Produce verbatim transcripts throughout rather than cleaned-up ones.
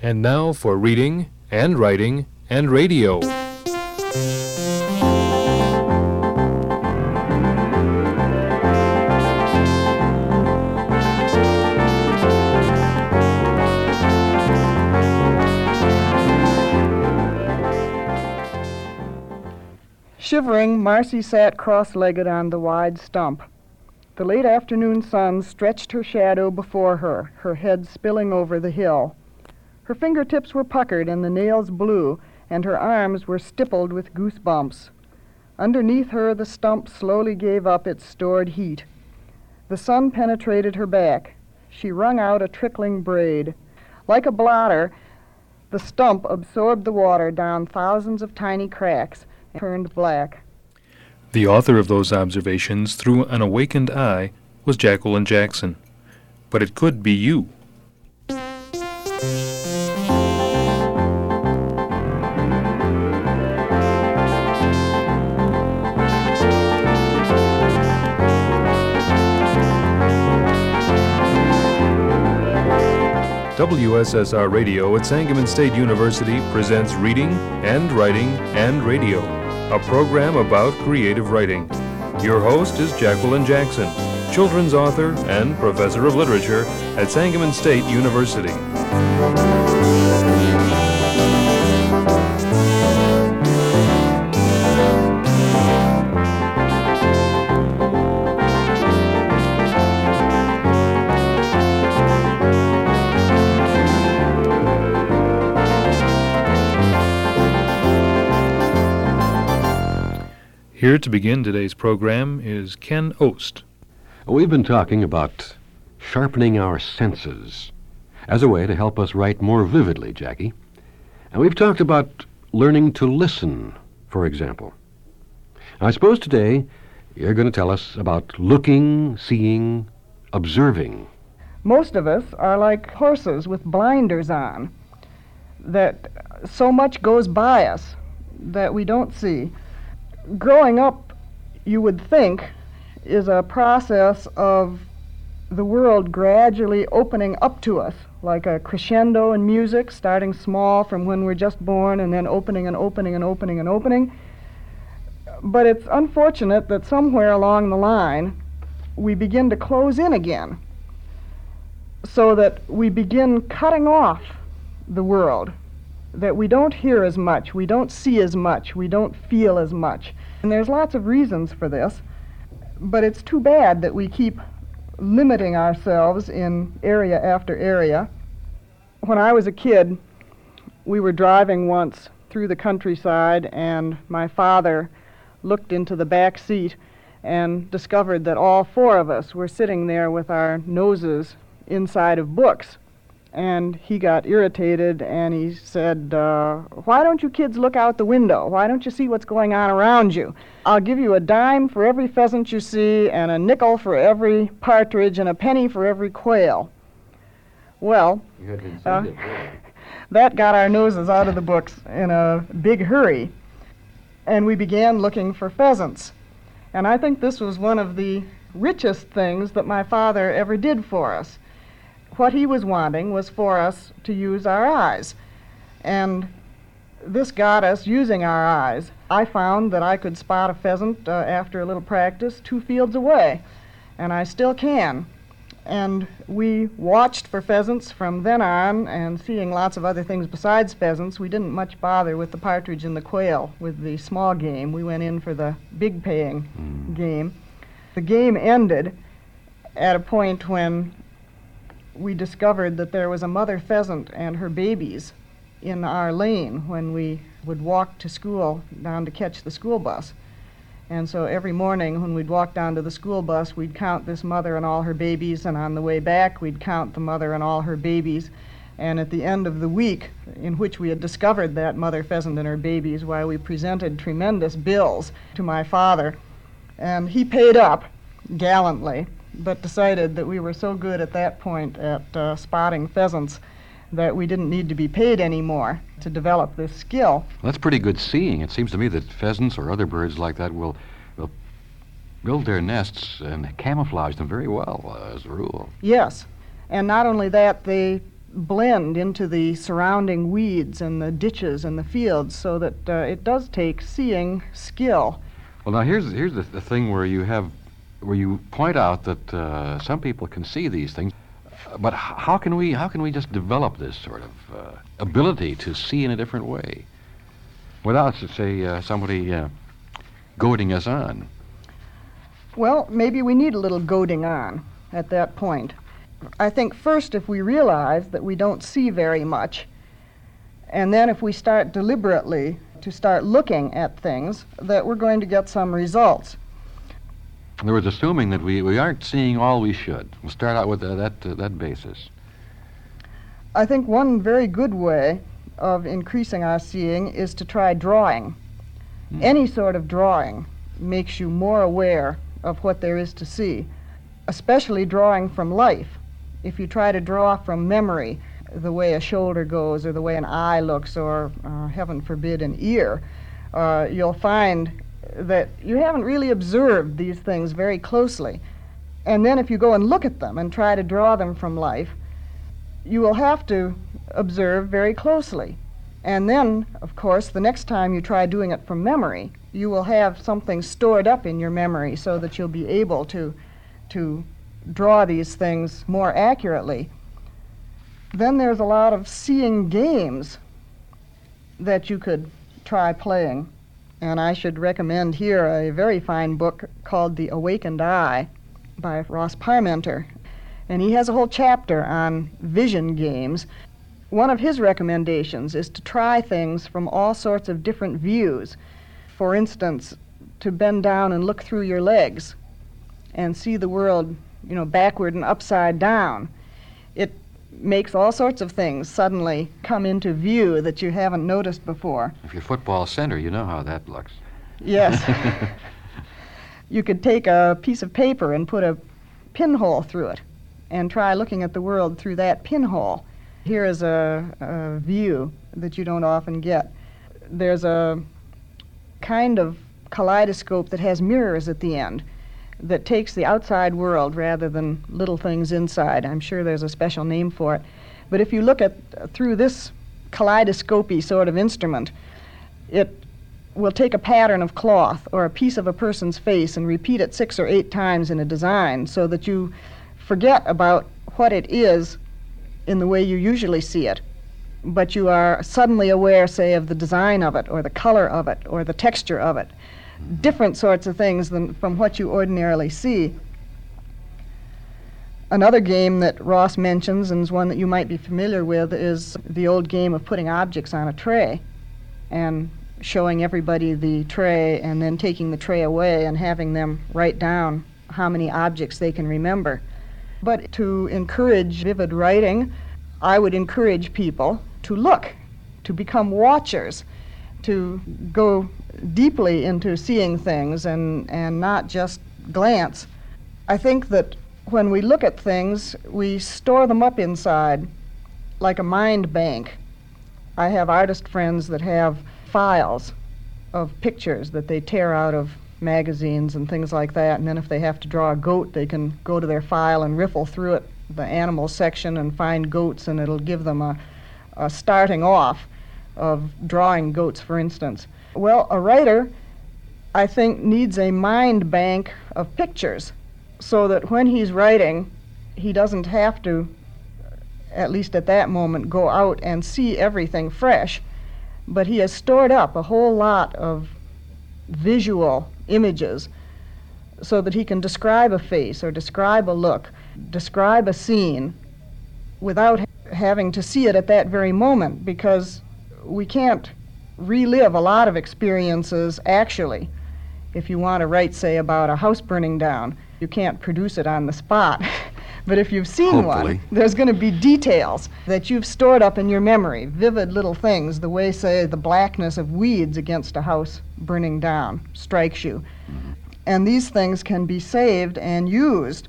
And now for reading and writing and radio. Shivering, Marcy sat cross-legged on the wide stump. The late afternoon sun stretched her shadow before her, her head spilling over the hill. Her fingertips were puckered and the nails blue, and her arms were stippled with goosebumps. Underneath her, the stump slowly gave up its stored heat. The sun penetrated her back. She wrung out a trickling braid. Like a blotter, the stump absorbed the water down thousands of tiny cracks and turned black. The author of those observations through an awakened eye was Jacqueline Jackson. But it could be you. W S S R Radio at Sangamon State University presents Reading and Writing and Radio, a program about creative writing. Your host is Jacqueline Jackson, children's author and professor of literature at Sangamon State University. Here to begin today's program is Ken Ost. We've been talking about sharpening our senses as a way to help us write more vividly, Jackie. And we've talked about learning to listen, for example. I suppose today you're going to tell us about looking, seeing, observing. Most of us are like horses with blinders on, that so much goes by us that we don't see. Growing up, you would think, is a process of the world gradually opening up to us, like a crescendo in music, starting small from when we're just born and then opening and opening and opening and opening. But it's unfortunate that somewhere along the line, we begin to close in again, so that we begin cutting off the world, that we don't hear as much, we don't see as much, we don't feel as much. And there's lots of reasons for this, but it's too bad that we keep limiting ourselves in area after area. When I was a kid, we were driving once through the countryside, and my father looked into the back seat and discovered that all four of us were sitting there with our noses inside of books. And he got irritated, and he said, uh, why don't you kids look out the window? Why don't you see what's going on around you? I'll give you a dime for every pheasant you see, and a nickel for every partridge, and a penny for every quail. Well, You had been uh, said it, that got our noses out of the books in a big hurry, and we began looking for pheasants. And I think this was one of the richest things that my father ever did for us. What he was wanting was for us to use our eyes, and this got us using our eyes. I found that I could spot a pheasant uh, after a little practice two fields away, and I still can. And we watched for pheasants from then on, and seeing lots of other things besides pheasants. We didn't much bother with the partridge and the quail with the small game. We went in for the big paying Mm. game. The game ended at a point when we discovered that there was a mother pheasant and her babies in our lane when we would walk to school down to catch the school bus. And so every morning when we'd walk down to the school bus, we'd count this mother and all her babies, and on the way back we'd count the mother and all her babies. And at the end of the week in which we had discovered that mother pheasant and her babies, why, we presented tremendous bills to my father, and he paid up gallantly, but decided that we were so good at that point at uh, spotting pheasants that we didn't need to be paid anymore to develop this skill. Well, that's pretty good seeing. It seems to me that pheasants or other birds like that will, will build their nests and camouflage them very well, uh, as a rule. Yes, and not only that, they blend into the surrounding weeds and the ditches and the fields, so that uh, it does take seeing skill. Well, now here's here's the, the thing where you have where you point out that uh, some people can see these things, but h- how can we how can we just develop this sort of uh, ability to see in a different way without, say, uh, somebody uh, goading us on? Well, maybe we need a little goading on at that point. I think first, if we realize that we don't see very much, and then if we start deliberately to start looking at things, that we're going to get some results. In other words, assuming that we, we aren't seeing all we should. We'll start out with uh, that uh, that basis. I think one very good way of increasing our seeing is to try drawing. Mm. Any sort of drawing makes you more aware of what there is to see, especially drawing from life. If you try to draw from memory, the way a shoulder goes or the way an eye looks or, uh, heaven forbid, an ear, uh, you'll find that you haven't really observed these things very closely. And then if you go and look at them and try to draw them from life, you will have to observe very closely. And then, of course, the next time you try doing it from memory, you will have something stored up in your memory so that you'll be able to, to draw these things more accurately. Then there's a lot of seeing games that you could try playing. And I should recommend here a very fine book called The Awakened Eye by Ross Parmenter. And he has a whole chapter on vision games. One of his recommendations is to try things from all sorts of different views. For instance, to bend down and look through your legs and see the world, you know, backward and upside down. It makes all sorts of things suddenly come into view that you haven't noticed before. If you're football center, you know how that looks. Yes. You could take a piece of paper and put a pinhole through it and try looking at the world through that pinhole. Here is a, a view that you don't often get. There's a kind of kaleidoscope that has mirrors at the end that takes the outside world rather than little things inside. I'm sure there's a special name for it. But if you look at uh, through this kaleidoscopy sort of instrument, it will take a pattern of cloth or a piece of a person's face and repeat it six or eight times in a design so that you forget about what it is in the way you usually see it, but you are suddenly aware, say, of the design of it or the color of it or the texture of it. Different sorts of things than from what you ordinarily see. Another game that Ross mentions, and is one that you might be familiar with, is the old game of putting objects on a tray and showing everybody the tray and then taking the tray away and having them write down how many objects they can remember. But to encourage vivid writing, I would encourage people to look, to become watchers, to go deeply into seeing things and, and not just glance. I think that when we look at things, we store them up inside like a mind bank. I have artist friends that have files of pictures that they tear out of magazines and things like that, and then if they have to draw a goat, they can go to their file and riffle through it, the animal section, and find goats, and it'll give them a, a starting off of drawing goats, for instance. Well, a writer, I think, needs a mind bank of pictures so that when he's writing, he doesn't have to, at least at that moment, go out and see everything fresh, but he has stored up a whole lot of visual images so that he can describe a face or describe a look, describe a scene without ha- having to see it at that very moment, because we can't relive a lot of experiences actually. If you want to write, say, about a house burning down, you can't produce it on the spot. But if you've seen Hopefully. one, there's going to be details that you've stored up in your memory, vivid little things, the way, say, the blackness of weeds against a house burning down strikes you. Mm-hmm. And these things can be saved and used.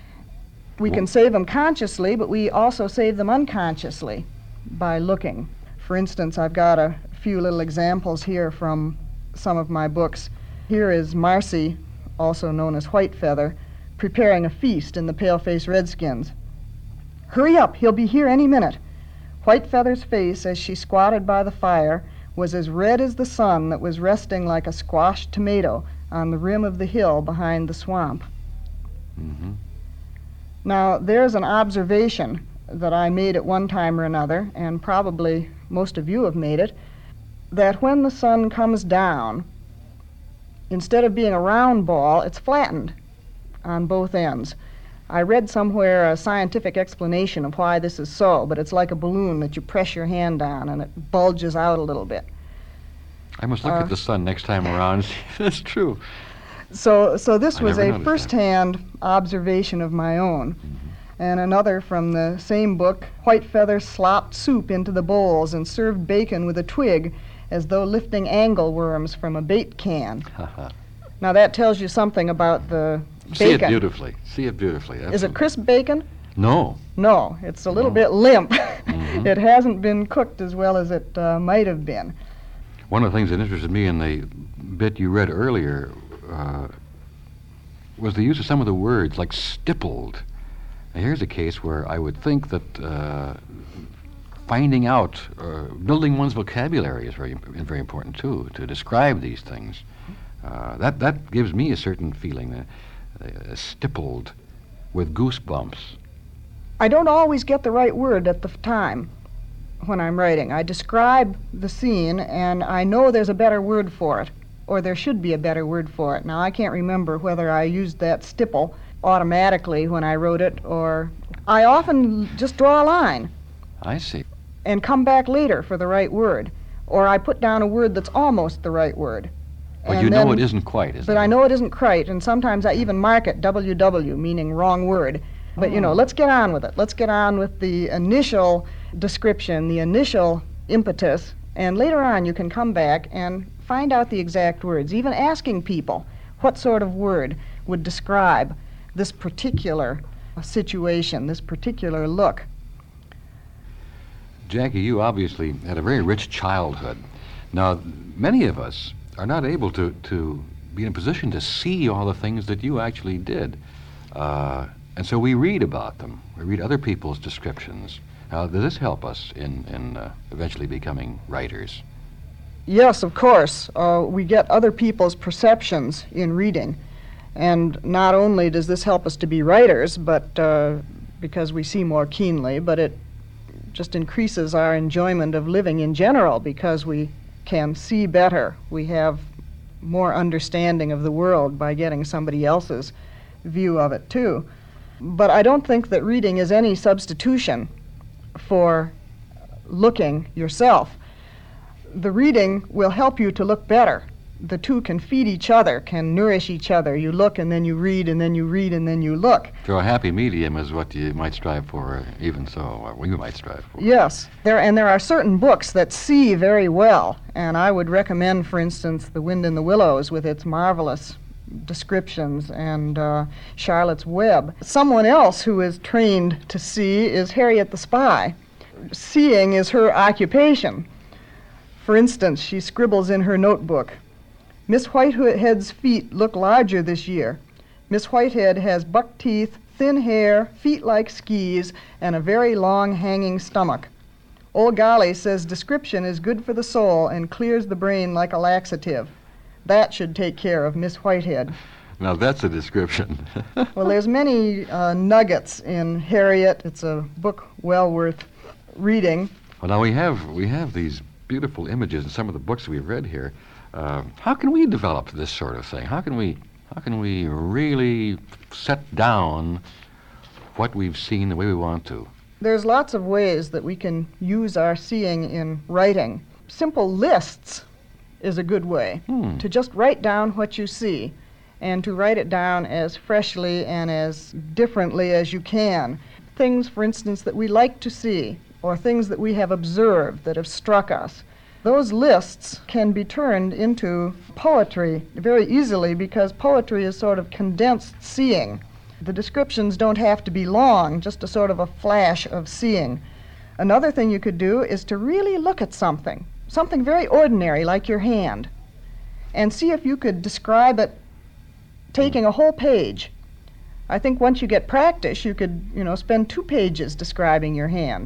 We can save them consciously, but we also save them unconsciously by looking. For instance, I've got a few little examples here from some of my books. Here is Marcy, also known as Whitefeather, preparing a feast in the Pale-Face Redskins. "Hurry up, he'll be here any minute. Whitefeather's face as she squatted by the fire was as red as the sun that was resting like a squashed tomato on the rim of the hill behind the swamp. Mm-hmm. Now, there's an observation that I made at one time or another, and probably most of you have made it, that when the sun comes down, instead of being a round ball, it's flattened on both ends. I read somewhere a scientific explanation of why this is so, but it's like a balloon that you press your hand on and it bulges out a little bit. I must look Uh, at the sun next time around and see if that's true. So, so this I was never a noticed that. first-hand observation of my own. And another from the same book, Whitefeather slopped soup into the bowls and served bacon with a twig as though lifting angleworms from a bait can. Now that tells you something about the See it bacon. beautifully. See it beautifully. Is it absolutely. crisp bacon? No. No, it's a little No. bit limp. Mhm. It hasn't been cooked as well as it uh, might have been. One of the things that interested me in the bit you read earlier uh, was the use of some of the words, like stippled. Now, here's a case where I would think that uh, finding out, uh, building one's vocabulary is very, very important too, to describe these things. Uh, that, that gives me a certain feeling, uh, uh, stippled, with goosebumps. I don't always get the right word at the f- time when I'm writing. I describe the scene and I know there's a better word for it, or there should be a better word for it. Now, I can't remember whether I used that stipple automatically when I wrote it, or I often just draw a line I see. and come back later for the right word, or I put down a word that's almost the right word. But And you know then- it isn't quite, is But it? I know it isn't quite, and sometimes I even mark it W W, meaning wrong word. But, you know, let's get on with it. Let's get on with the initial description, the initial impetus, and later on you can come back and find out the exact words, even asking people what sort of word would describe this particular situation, this particular look. Jackie, you obviously had a very rich childhood. Now, many of us are not able to, to be in a position to see all the things that you actually did. Uh, and so we read about them. We read other people's descriptions. Now, does this help us in, in uh, eventually becoming writers? Yes, of course. Uh, we get other people's perceptions in reading. And not only does this help us to be writers, but uh, because we see more keenly, but it just increases our enjoyment of living in general because we can see better. We have more understanding of the world by getting somebody else's view of it, too. But I don't think that reading is any substitution for looking yourself. The reading will help you to look better. The two can feed each other, can nourish each other. You look and then you read and then you read and then you look. So a happy medium is what you might strive for, uh, even so, or we might strive for. Yes, there and there are certain books that see very well, and I would recommend, for instance, The Wind in the Willows with its marvelous descriptions, and uh, Charlotte's Web. Someone else who is trained to see is Harriet the Spy. Seeing is her occupation. For instance, she scribbles in her notebook, Miss Whitehead's feet look larger this year. Miss Whitehead has buck teeth, thin hair, feet like skis, and a very long hanging stomach. Old Golly says description is good for the soul and clears the brain like a laxative. That should take care of Miss Whitehead. Now that's a description. Well, there's many uh, nuggets in Harriet. It's a book well worth reading. Well, now we have we have these beautiful images in some of the books we've read here. Uh, how can we develop this sort of thing? How can we how can we really set down what we've seen the way we want to? There's lots of ways that we can use our seeing in writing. Simple lists is a good way Hmm. to just write down what you see and to write it down as freshly and as differently as you can. Things, for instance, that we like to see or things that we have observed that have struck us. Those lists can be turned into poetry very easily because poetry is sort of condensed seeing. The descriptions don't have to be long, just a sort of a flash of seeing. Another thing you could do is to really look at something, something very ordinary like your hand, and see if you could describe it taking a whole page. I think once you get practice, you could, you know, spend two pages describing your hand.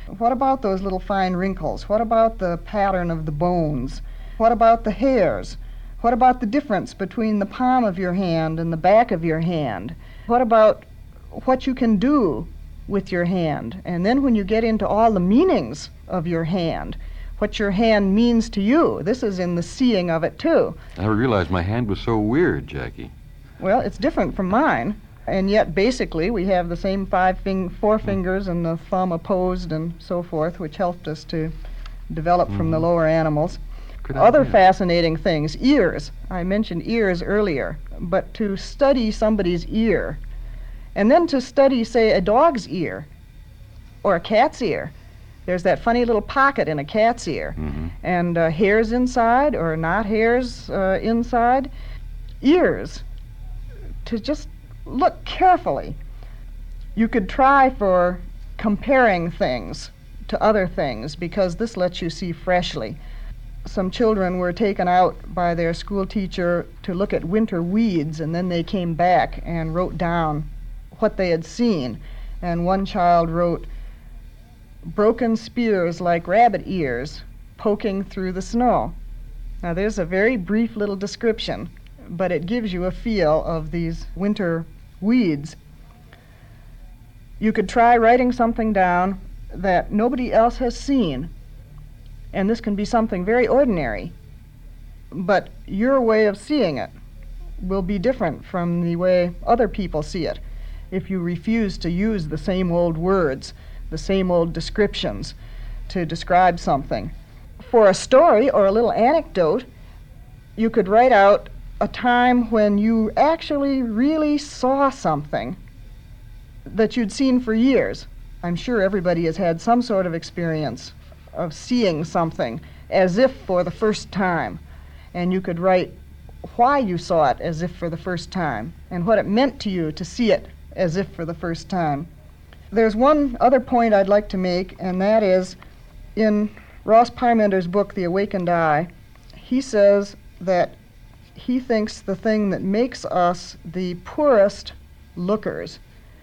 What about those little fine wrinkles? What about the pattern of the bones? What about the hairs? What about the difference between the palm of your hand and the back of your hand? What about what you can do with your hand? And then when you get into all the meanings of your hand, what your hand means to you, this is in the seeing of it too. I realized my hand was so weird, Jackie. Well, it's different from mine, and yet basically we have the same five fing- four fingers and the thumb opposed and so forth, which helped us to develop mm. from the lower animals. Good Other idea. fascinating things, ears. I mentioned ears earlier, but to study somebody's ear, and then to study, say, a dog's ear or a cat's ear. There's that funny little pocket in a cat's ear, mm-hmm. and uh, hairs inside or not hairs uh, inside. Ears, to just look carefully. You could try for comparing things to other things, because this lets you see freshly. Some children were taken out by their school teacher to look at winter weeds, and then they came back and wrote down what they had seen. And one child wrote, "Broken spears like rabbit ears poking through the snow." Now there's a very brief little description, but it gives you a feel of these winter weeds. You could try writing something down that nobody else has seen, and this can be something very ordinary, but your way of seeing it will be different from the way other people see it if you refuse to use the same old words, the same old descriptions to describe something. For a story or a little anecdote, you could write out a time when you actually really saw something that you'd seen for years. I'm sure everybody has had some sort of experience of seeing something as if for the first time, and you could write why you saw it as if for the first time and what it meant to you to see it as if for the first time. There's one other point I'd like to make, and that is in Ross Parmenter's book, The Awakened Eye, he says that he thinks the thing that makes us the poorest lookers,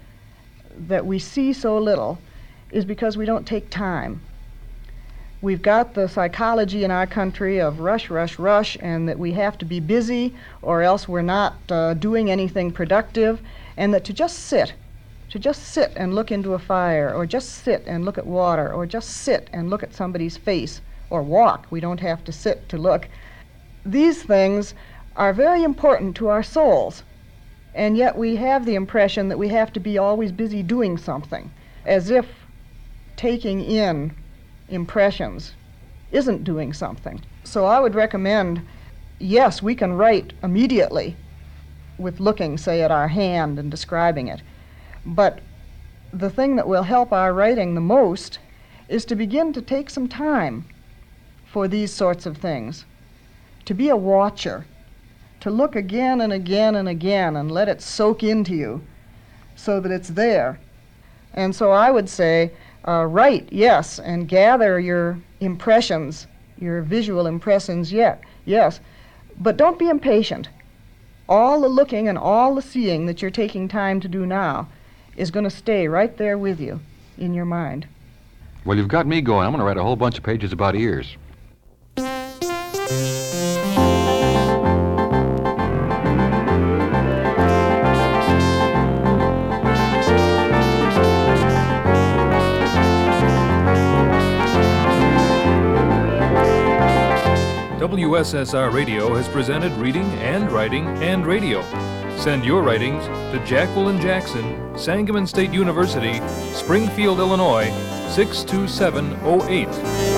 that we see so little, is because we don't take time. We've got the psychology in our country of rush, rush, rush, and that we have to be busy or else we're not uh, doing anything productive, and that to just sit, to just sit and look into a fire, or just sit and look at water, or just sit and look at somebody's face, or walk. We don't have to sit to look. These things are very important to our souls, and yet we have the impression that we have to be always busy doing something, as if taking in impressions isn't doing something. So I would recommend, yes, we can write immediately with looking, say, at our hand and describing it, but the thing that will help our writing the most is to begin to take some time for these sorts of things, to be a watcher, to look again and again and again and let it soak into you so that it's there. And so I would say, uh, write, yes, and gather your impressions, your visual impressions yet, yes, but don't be impatient. All the looking and all the seeing that you're taking time to do now is going to stay right there with you in your mind. Well, you've got me going. I'm going to write a whole bunch of pages about ears. W S S R Radio has presented Reading and Writing and Radio. Send your writings to Jacqueline Jackson, Sangamon State University, Springfield, Illinois, six two seven oh eight.